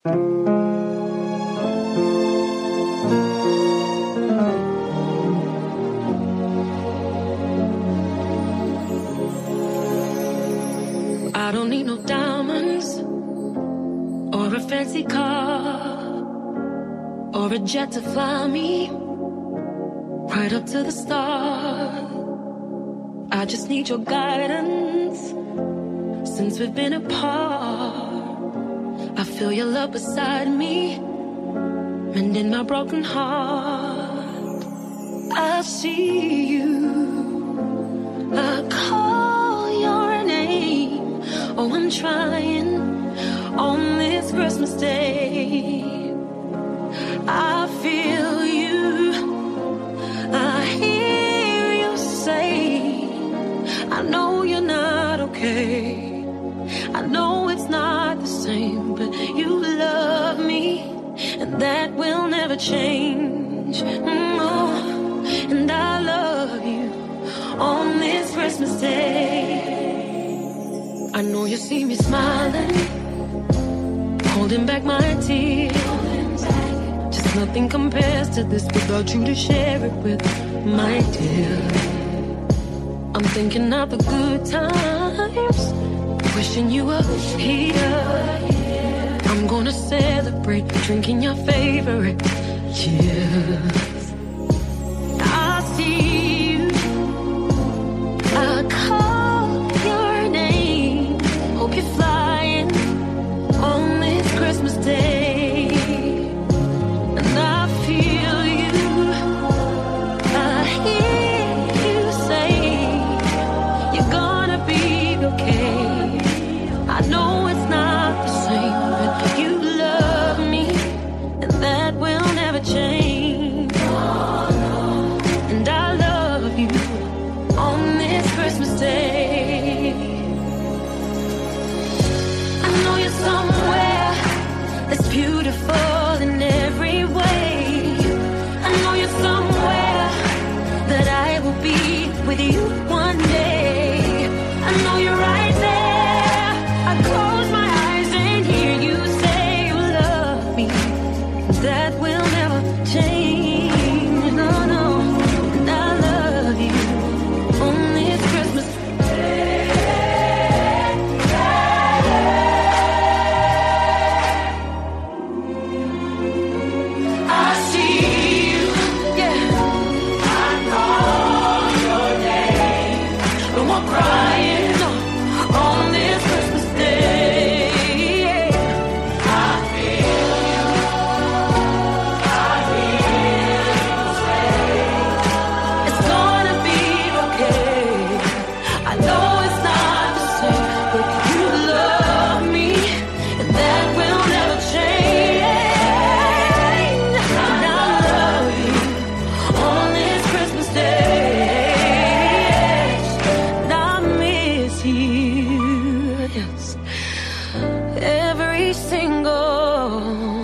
I don't need no diamonds or a fancy car or a jet to fly me right up to the stars. I just need your guidance since we've been apart. I feel your love beside me, mending my broken heart. I see you, I call your name. Oh, I'm trying on this Christmas day. I feel you, I hear you say, I know you're not okay. I know it's not the same, but you love me, and that will never change. And I love you on this Christmas day. I know you see me smiling, holding back my tears. Just nothing compares to this without you to share it with, my dear. I'm thinking of the good times, wishing you were here. I'm gonna celebrate, drinking your favorite cheers. I see you, I call your name. Hope you're flying on this Christmas day. And I feel you, I hear you say, you're gonna be okay. I know it's not the same, but you love me, and that will never change. And I love you on this Christmas day. I know you're somewhere that's beautiful in every way. I know you're somewhere that I will be with you one day. I know you're right there. I close my eyes and hear you say you love me. That will never change. No, no. And I love you on this Christmas day. I see you, yeah. I call your name. No more crying on this Christmas day. I feel you, I hear you say, it's gonna be okay. I know it's not the same, but you love me, and that will never change. And I love you on this Christmas day. And I miss you, yes, every single